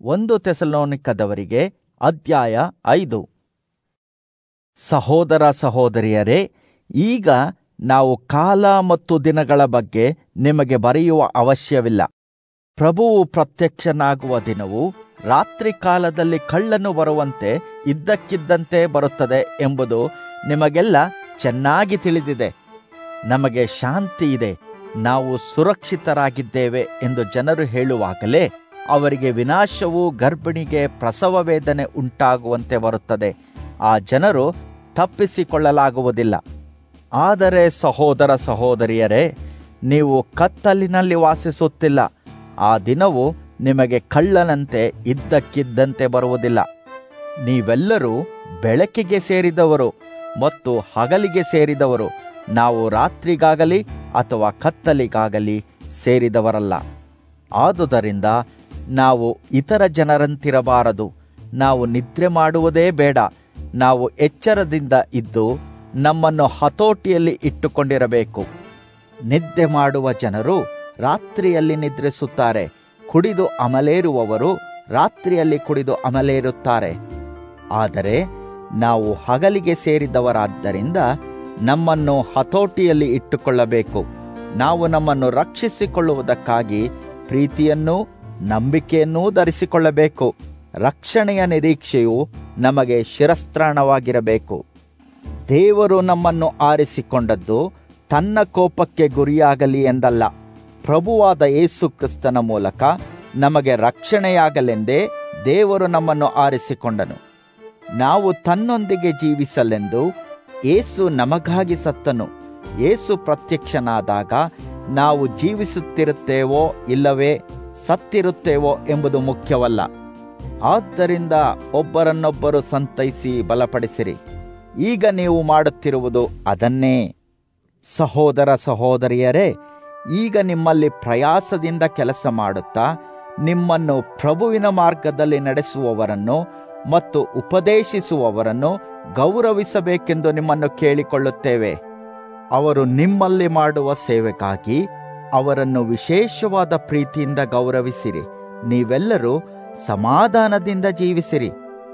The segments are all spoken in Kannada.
1 ಥೆಸಲೋನಿಕದವರಿಗೆ ಅಧ್ಯಾಯ 5. ಸಹೋದರ ಸಹೋದರಿಯರೇ, ಈಗ ನಾವು ಕಾಲ ಮತ್ತು ದಿನಗಳ ಬಗ್ಗೆ ನಿಮಗೆ ಬರೆಯುವ ಅವಶ್ಯವಿಲ್ಲ. ಪ್ರಭುವು ಪ್ರತ್ಯಕ್ಷನಾಗುವ ದಿನವು ರಾತ್ರಿ ಕಾಲದಲ್ಲಿ ಕಳ್ಳನು ಬರುವಂತೆ ಇದ್ದಕ್ಕಿದ್ದಂತೆ ಬರುತ್ತದೆ ಎಂಬುದು ನಿಮಗೆಲ್ಲ ಚೆನ್ನಾಗಿ ತಿಳಿದಿದೆ. ನಮಗೆ ಶಾಂತಿ ಇದೆ, ನಾವು ಸುರಕ್ಷಿತರಾಗಿದ್ದೇವೆ ಎಂದು ಜನರು ಹೇಳುವಾಗಲೇ ಅವರಿಗೆ ವಿನಾಶವು ಗರ್ಭಿಣಿಗೆ ಪ್ರಸವ ವೇದನೆ ಉಂಟಾಗುವಂತೆ ಬರುತ್ತದೆ. ಆ ಜನರು ತಪ್ಪಿಸಿಕೊಳ್ಳಲಾಗುವುದಿಲ್ಲ. ಆದರೆ ಸಹೋದರ ಸಹೋದರಿಯರೇ, ನೀವು ಕತ್ತಲಿನಲ್ಲಿ ವಾಸಿಸುತ್ತಿಲ್ಲ. ಆ ದಿನವು ನಿಮಗೆ ಕಳ್ಳನಂತೆ ಇದ್ದಕ್ಕಿದ್ದಂತೆ ಬರುವುದಿಲ್ಲ. ನೀವೆಲ್ಲರೂ ಬೆಳಕಿಗೆ ಸೇರಿದವರು ಮತ್ತು ಹಗಲಿಗೆ ಸೇರಿದವರು. ನಾವು ರಾತ್ರಿಗಾಗಲಿ ಅಥವಾ ಕತ್ತಲಿಗಾಗಲಿ ಸೇರಿದವರಲ್ಲ. ಆದುದರಿಂದ ನಾವು ಇತರ ಜನರಂತಿರಬಾರದು. ನಾವು ನಿದ್ರೆ ಮಾಡುವುದೇ ಬೇಡ. ನಾವು ಎಚ್ಚರದಿಂದ ಇದ್ದು ನಮ್ಮನ್ನು ಹತೋಟಿಯಲ್ಲಿ ಇಟ್ಟುಕೊಂಡಿರಬೇಕು. ನಿದ್ದೆ ಮಾಡುವ ಜನರು ರಾತ್ರಿಯಲ್ಲಿ ನಿದ್ರಿಸುತ್ತಾರೆ, ಕುಡಿದು ಅಮಲೇರುವವರು ರಾತ್ರಿಯಲ್ಲಿ ಕುಡಿದು ಅಮಲೇರುತ್ತಾರೆ. ಆದರೆ ನಾವು ಹಗಲಿಗೆ ಸೇರಿದವರಾದ್ದರಿಂದ ನಮ್ಮನ್ನು ಹತೋಟಿಯಲ್ಲಿ ಇಟ್ಟುಕೊಳ್ಳಬೇಕು. ನಾವು ನಮ್ಮನ್ನು ರಕ್ಷಿಸಿಕೊಳ್ಳುವುದಕ್ಕಾಗಿ ಪ್ರೀತಿಯನ್ನೂ ನಂಬಿಕೆಯನ್ನೂ ಧರಿಸಿಕೊಳ್ಳಬೇಕು. ರಕ್ಷಣೆಯ ನಿರೀಕ್ಷೆಯು ನಮಗೆ ಶಿರಸ್ತ್ರಾಣವಾಗಿರಬೇಕು. ದೇವರು ನಮ್ಮನ್ನು ಆರಿಸಿಕೊಂಡದ್ದು ತನ್ನ ಕೋಪಕ್ಕೆ ಗುರಿಯಾಗಲಿ ಎಂದಲ್ಲ, ಪ್ರಭುವಾದ ಯೇಸು ಕ್ರಿಸ್ತನ ಮೂಲಕ ನಮಗೆ ರಕ್ಷಣೆಯಾಗಲೆಂದೇ ದೇವರು ನಮ್ಮನ್ನು ಆರಿಸಿಕೊಂಡನು. ನಾವು ತನ್ನೊಂದಿಗೆ ಜೀವಿಸಲೆಂದು ಯೇಸು ನಮಗಾಗಿ ಸತ್ತನು. ಯೇಸು ಪ್ರತ್ಯಕ್ಷನಾದಾಗ ನಾವು ಜೀವಿಸುತ್ತಿರುತ್ತೇವೋ ಇಲ್ಲವೇ ಸತ್ತಿರುತ್ತೇವೋ ಎಂಬುದು ಮುಖ್ಯವಲ್ಲ. ಆದ್ದರಿಂದ ಒಬ್ಬರನ್ನೊಬ್ಬರು ಸಂತೈಸಿ ಬಲಪಡಿಸಿರಿ. ಈಗ ನೀವು ಮಾಡುತ್ತಿರುವುದು ಅದನ್ನೇ. ಸಹೋದರ ಸಹೋದರಿಯರೇ, ಈಗ ನಿಮ್ಮಲ್ಲಿ ಪ್ರಯಾಸದಿಂದ ಕೆಲಸ ಮಾಡುತ್ತಾ ನಿಮ್ಮನ್ನು ಪ್ರಭುವಿನ ಮಾರ್ಗದಲ್ಲಿ ನಡೆಸುವವರನ್ನು ಮತ್ತು ಉಪದೇಶಿಸುವವರನ್ನು ಗೌರವಿಸಬೇಕೆಂದು ನಿಮ್ಮನ್ನು ಕೇಳಿಕೊಳ್ಳುತ್ತೇವೆ. ಅವರು ನಿಮ್ಮಲ್ಲಿ ಮಾಡುವ ಸೇವೆಗಾಗಿ ಅವರನ್ನು ವಿಶೇಷವಾದ ಪ್ರೀತಿಯಿಂದ ಗೌರವಿಸಿರಿ. ನೀವೆಲ್ಲರೂ ಸಮಾಧಾನದಿಂದ ಜೀವಿಸಿರಿ.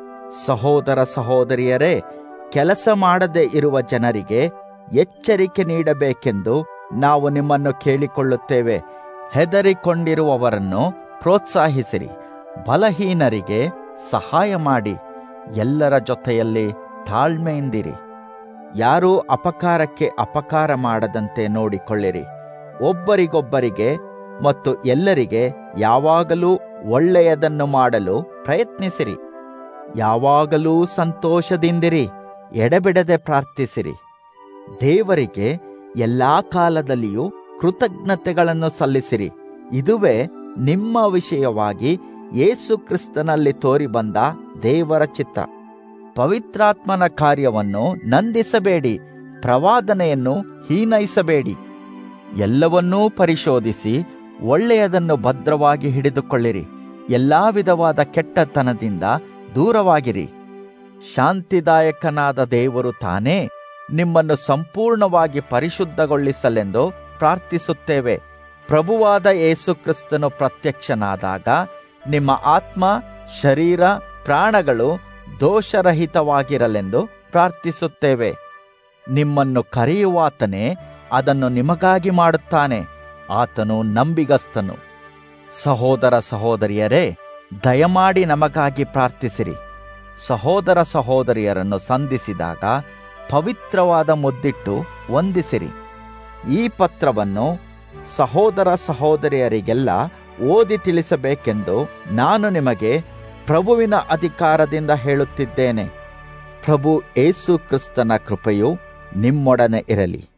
ಸಹೋದರ ಸಹೋದರಿಯರೇ, ಕೆಲಸ ಮಾಡದೆ ಇರುವ ಜನರಿಗೆ ಎಚ್ಚರಿಕೆ ನೀಡಬೇಕೆಂದು ನಾವು ನಿಮ್ಮನ್ನು ಕೇಳಿಕೊಳ್ಳುತ್ತೇವೆ. ಹೆದರಿಕೊಂಡಿರುವವರನ್ನು ಪ್ರೋತ್ಸಾಹಿಸಿರಿ. ಬಲಹೀನರಿಗೆ ಸಹಾಯ ಮಾಡಿ. ಎಲ್ಲರ ಜೊತೆಯಲ್ಲಿ ತಾಳ್ಮೆಯಿಂದಿರಿ. ಯಾರೂ ಅಪಕಾರಕ್ಕೆ ಅಪಕಾರ ಮಾಡದಂತೆ ನೋಡಿಕೊಳ್ಳಿರಿ. ಒಬ್ಬರಿಗೊಬ್ಬರಿಗೆ ಮತ್ತು ಎಲ್ಲರಿಗೆ ಯಾವಾಗಲೂ ಒಳ್ಳೆಯದನ್ನು ಮಾಡಲು ಪ್ರಯತ್ನಿಸಿರಿ. ಯಾವಾಗಲೂ ಸಂತೋಷದಿಂದಿರಿ. ಎಡೆಬಿಡದೆ ಪ್ರಾರ್ಥಿಸಿರಿ. ದೇವರಿಗೆ ಎಲ್ಲಾ ಕಾಲದಲ್ಲಿಯೂ ಕೃತಜ್ಞತೆಗಳನ್ನು ಸಲ್ಲಿಸಿರಿ. ಇದುವೇ ನಿಮ್ಮ ವಿಷಯವಾಗಿ ಯೇಸು ಕ್ರಿಸ್ತನಲ್ಲಿ ತೋರಿಬಂದ ದೇವರ ಚಿತ್ತ. ಪವಿತ್ರಾತ್ಮನ ಕಾರ್ಯವನ್ನು ನಂದಿಸಬೇಡಿ, ಪ್ರವಾದನೆಯನ್ನು ಹೀನೈಸಬೇಡಿ. ಎಲ್ಲವನ್ನೂ ಪರಿಶೋಧಿಸಿ ಒಳ್ಳೆಯದನ್ನು ಭದ್ರವಾಗಿ ಹಿಡಿದುಕೊಳ್ಳಿರಿ. ಎಲ್ಲಾ ವಿಧವಾದ ಕೆಟ್ಟತನದಿಂದ ದೂರವಾಗಿರಿ. ಶಾಂತಿದಾಯಕನಾದ ದೇವರು ತಾನೇ ನಿಮ್ಮನ್ನು ಸಂಪೂರ್ಣವಾಗಿ ಪರಿಶುದ್ಧಗೊಳಿಸಲೆಂದು ಪ್ರಾರ್ಥಿಸುತ್ತೇವೆ. ಪ್ರಭುವಾದ ಯೇಸು ಕ್ರಿಸ್ತನು ಪ್ರತ್ಯಕ್ಷನಾದಾಗ ನಿಮ್ಮ ಆತ್ಮ, ಶರೀರ, ಪ್ರಾಣಗಳು ದೋಷರಹಿತವಾಗಿರಲೆಂದು ಪ್ರಾರ್ಥಿಸುತ್ತೇವೆ. ನಿಮ್ಮನ್ನು ಕರೆಯುವಾತನೇ ಅದನ್ನು ನಿಮಗಾಗಿ ಮಾಡುತ್ತಾನೆ. ಆತನು ನಂಬಿಗಸ್ತನು. ಸಹೋದರ ಸಹೋದರಿಯರೇ, ದಯಮಾಡಿ ನಮಗಾಗಿ ಪ್ರಾರ್ಥಿಸಿರಿ. ಸಹೋದರ ಸಹೋದರಿಯರನ್ನು ಸಂಧಿಸಿದಾಗ ಪವಿತ್ರವಾದ ಮುದ್ದಿಟ್ಟು ವಂದಿಸಿರಿ. ಈ ಪತ್ರವನ್ನು ಸಹೋದರ ಸಹೋದರಿಯರಿಗೆಲ್ಲ ಓದಿ ತಿಳಿಸಬೇಕೆಂದು ನಾನು ನಿಮಗೆ ಪ್ರಭುವಿನ ಅಧಿಕಾರದಿಂದ ಹೇಳುತ್ತಿದ್ದೇನೆ. ಪ್ರಭು ಯೇಸು ಕ್ರಿಸ್ತನ ಕೃಪೆಯು ನಿಮ್ಮೊಡನೆ ಇರಲಿ.